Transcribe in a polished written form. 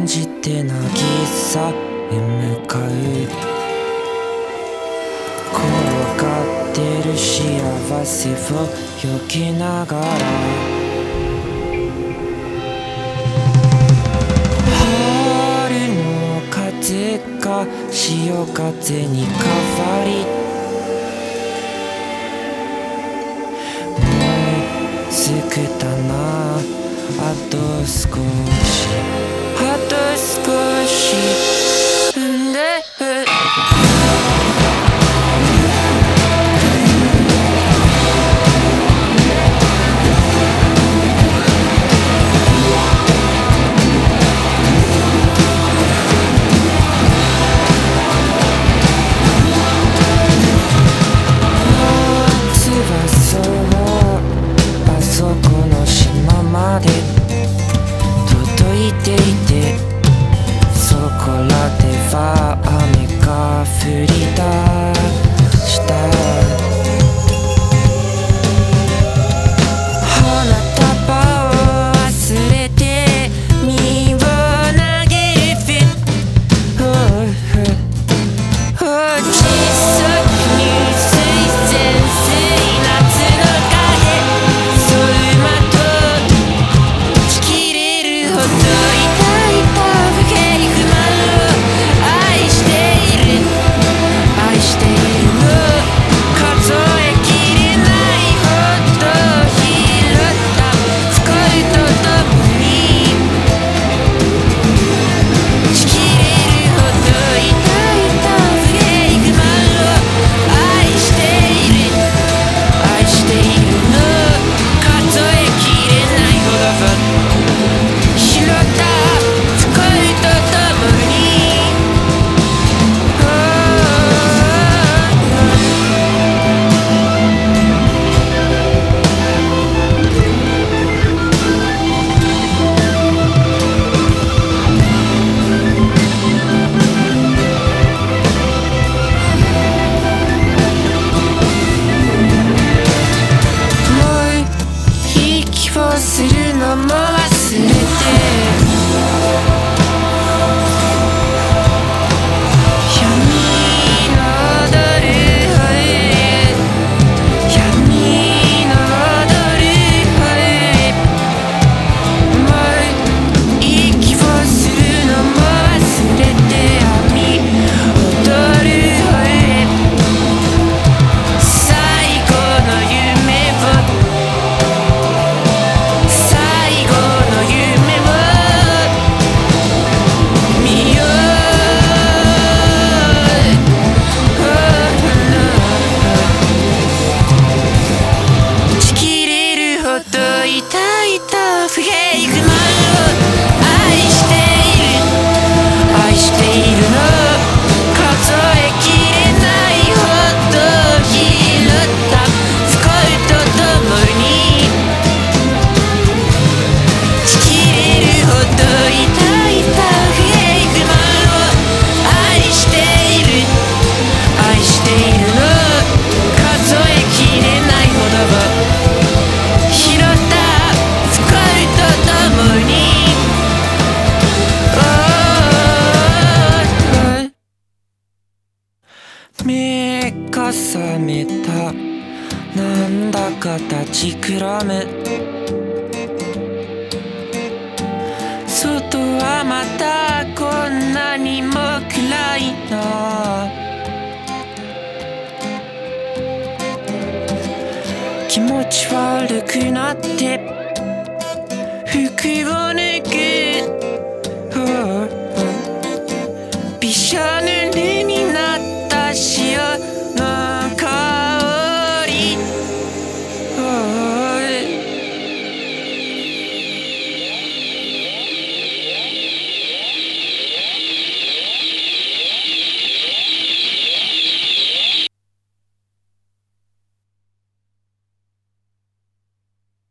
じて渚へ向かう。転がってる幸せを避けながら、春の風が潮風に変わり、もうすぐだな、あと少し、あと少しで届いていて、そこらでは雨が降り出した。花束を忘れて身を投げるフィッ小さく入水潜水夏の影、そうまとちきれるほど痛いた不平不満を愛している、愛しているの、数えきれないほど拾った不幸とともに、ちきれるほど痛いた不平不満を愛している、愛しているの、数えきれないほど拾った不幸とともに。もう息をするのも忘れて、闇の踊る闇の踊るもう息をするのも忘れて、闇踊る最後の夢を、最後の夢を見よう。ちきれるほど痛いた不平不満を愛している、愛しているの、数えきれないほど拾った不幸とともに、ちきれるほど痛いた不平不満を愛している、愛しているの、数えきれないほど拾った不幸とともに。目が覚めた、なんだか立ちくらむ、外はまたこんなにも暗いな。気持ち悪くなって服を脱ぐ